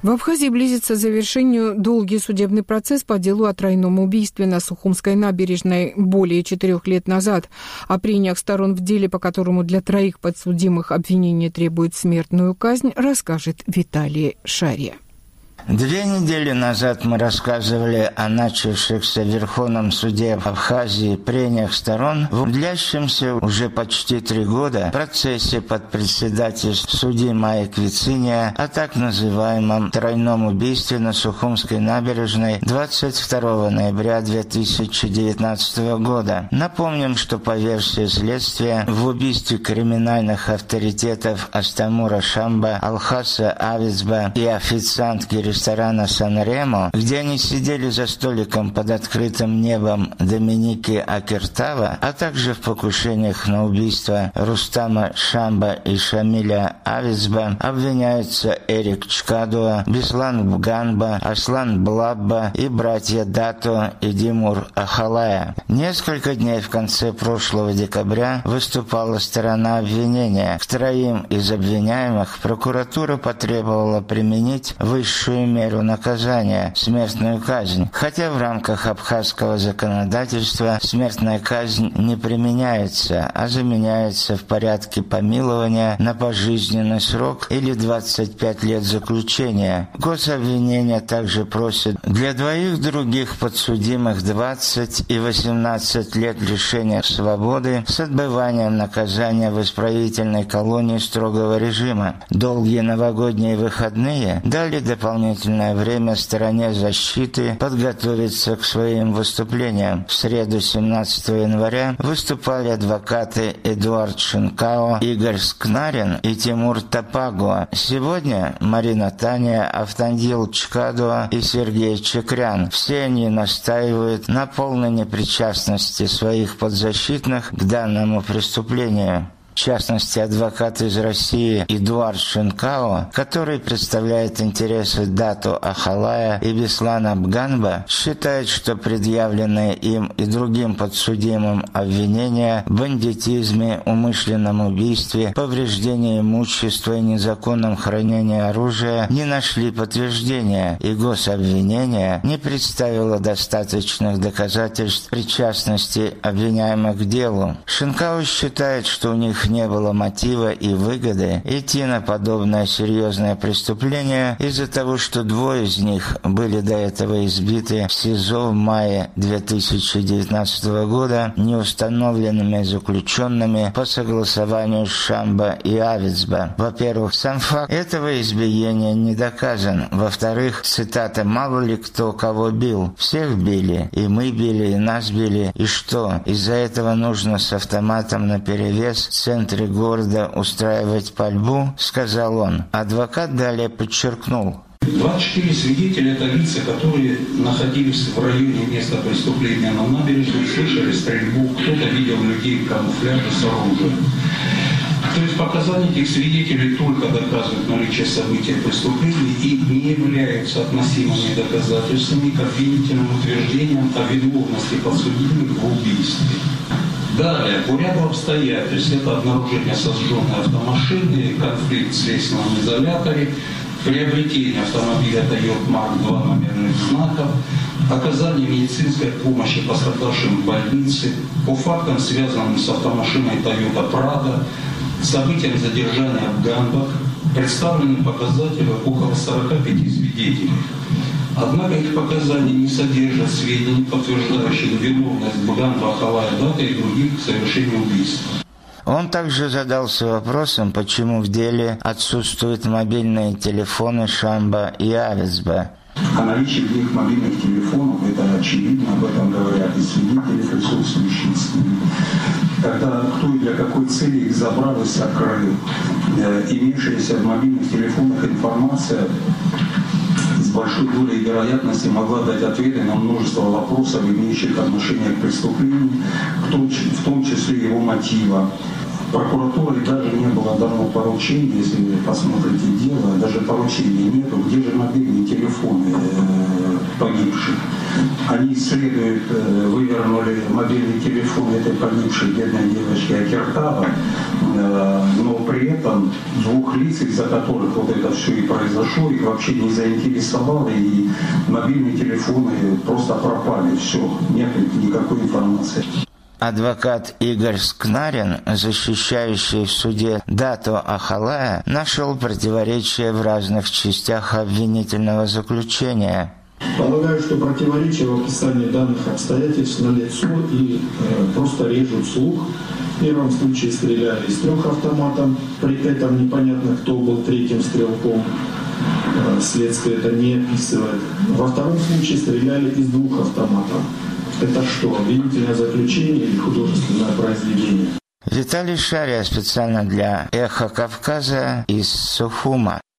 В Абхазии близится к завершению долгий судебный процесс по делу о тройном убийстве на Сухумской набережной более 4 лет назад. О прениях сторон в деле, по которому для 3 подсудимых обвинение требует смертную казнь, расскажет Виталий Шария. 2 недели назад мы рассказывали о начавшихся в Верховном суде Абхазии прениях сторон в длящемся уже почти 3 года процессе под председательством судьи Майи Квициния о так называемом тройном убийстве на Сухумской набережной 22 ноября 2019 года. Напомним, что по версии следствия в убийстве криминальных авторитетов Астамура Шамба, Алхаса Авицба и официантки ресторана «Сан-Ремо», где они сидели за столиком под открытым небом Доминики Акертава, а также в покушениях на убийство Рустама Шамба и Шамиля Авицба, обвиняются Эрик Чкадуа, Беслан Бганба, Аслан Блабба и братья Дато и Димур Ахалая. Несколько дней в конце прошлого декабря выступала сторона обвинения. К 3 из обвиняемых прокуратура потребовала применить высшую меру наказания – смертную казнь. Хотя в рамках абхазского законодательства смертная казнь не применяется, а заменяется в порядке помилования на пожизненный срок или 25 лет заключения. Гособвинение также просит для 2 других подсудимых 20 и 18 лет лишения свободы с отбыванием наказания в исправительной колонии строгого режима. Долгие новогодние выходные дали дополнительное время стороне защиты подготовиться к своим выступлениям. В среду 17 января выступали адвокаты Эдуард Шинкао, Игорь Скнарин и Тимур Топагуа. Сегодня Марина Таня, Автандил Чкадуа и Сергей Чекрян. Все они настаивают на полной непричастности своих подзащитных к данному преступлению. В частности, адвокат из России Эдуард Шинкао, который представляет интересы Дато Ахалая и Беслана Бганба, считает, что предъявленные им и другим подсудимым обвинения в бандитизме, умышленном убийстве, повреждении имущества и незаконном хранении оружия не нашли подтверждения, и гособвинение не представило достаточных доказательств причастности обвиняемых к делу. Шинкао считает, что у них не было мотива и выгоды идти на подобное серьезное преступление из-за того, что 2 из них были до этого избиты в СИЗО в мае 2019 года неустановленными заключенными по согласованию Шамба и Авицба. Во-первых, сам факт этого избиения не доказан. Во-вторых, цитата: «Мало ли кто кого бил. Всех били. И мы били, и нас били. И что? Из-за этого нужно с автоматом наперевес в центре города устраивать пальбу», — сказал он. Адвокат далее подчеркнул: 24 свидетеля – это лица, которые находились в районе места преступления на набережной, слышали стрельбу, кто-то видел людей в камуфляже с оружием. То есть показания этих свидетелей только доказывают наличие события преступления и не являются относимыми доказательствами к обвинительным утверждениям о виновности подсудимых в убийстве. Далее, по ряду обстоятельств, это обнаружение сожженной автомашины, конфликт в следственном изоляторе, приобретение автомобиля Toyota Mark 2 номерных знаков, оказание медицинской помощи пострадавшим в больнице, по фактам, связанным с автомашиной Toyota Prado, событиям задержания в Ганбах, представлены показатели около 45 свидетелей. Однако их показания не содержат сведений, подтверждающих виновность Бганба, Ахалая, Дата и других в совершении убийства. Он также задался вопросом, почему в деле отсутствуют мобильные телефоны Шамба и Авицба. О наличии их мобильных телефонов, это очевидно, об этом говорят и свидетели, присутствующие с ними. Когда кто и для какой цели их забрал и сокрыл. Имевшаяся в мобильных телефонах информация с большой долей вероятности могла дать ответы на множество вопросов, имеющих отношение к преступлению, в том числе его мотива. Прокуратуре даже не было дано поручения, если вы посмотрите дело, даже поручения нету, где же мобильные телефоны погибших. Они вывернули мобильный телефон этой погибшей бедной девочки Акертава, но при этом двух лиц, из-за которых вот это все и произошло, их вообще не заинтересовало, и мобильные телефоны просто пропали, все, нет никакой информации. Адвокат Игорь Скнарин, защищающий в суде Дато Ахалая, нашел противоречия в разных частях обвинительного заключения. Полагаю, что противоречия в описании данных обстоятельств налицо и просто режут слух. В первом случае стреляли из 3 автоматов, при этом непонятно, кто был третьим стрелком. Следствие это не описывает. Во втором случае стреляли из 2 автоматов. Это что, обвинительное заключение или художественное произведение? Виталий Шария специально для «Эхо Кавказа» из Сухума.